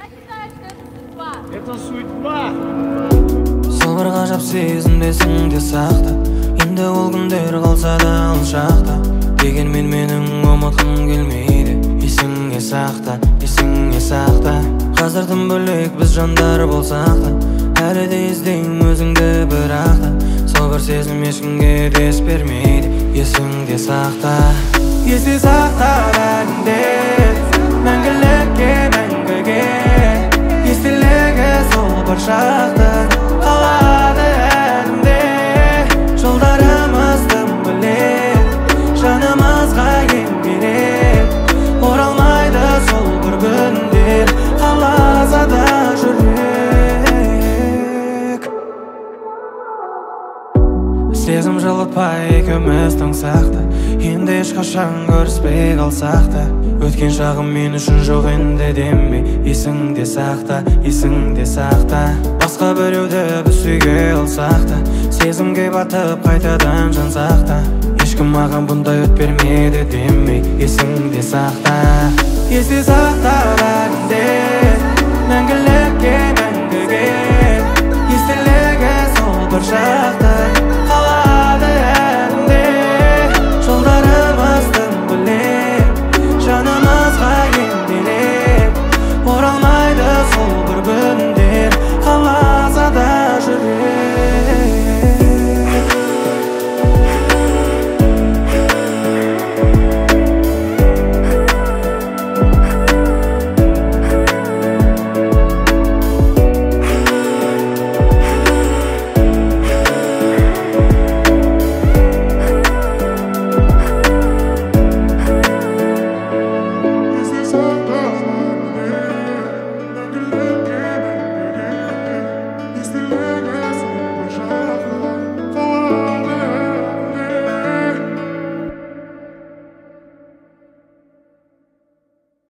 Это судьба. Сол бір ғажап сезімде есіңде сақта. Енді ол күндер қалса да алшақта. Дегенмен менің ұмытқым келмейді. Есіңе сақта, есіңе сақта. Қазір тым бөлек біз жандар болсақ та, әлі де іздеймін өзіңді бірақ та. Сол бір сезім ешкімге дес бермейді. Есіңде сақта, есте сақта бәрінде, мәңгілікке, мәңгіге. Естілігі сол бір шақтың қалады әлімде. Жолдарымыз тым бөлек, жанымызға ең керек. Оралмайды сол бір күндер, қаласа да жүрек. Сезім жылытпай екеуміз тыңсақ та, енді ешқашан көріспей қалсақ та. Өткен шағым мен үшін жоқ енді демей, есіңде сақта, есіңде сақта. Басқа біреуді біз сүйге алсақ та, сезімге батып қайтадан жансақ та. Ешкім маған бұндай өт бермеді демей, есіңде сақта. Есте сақта бәрінде, мәңгілікке, мәңгіге. Естілігі сол бір шақтың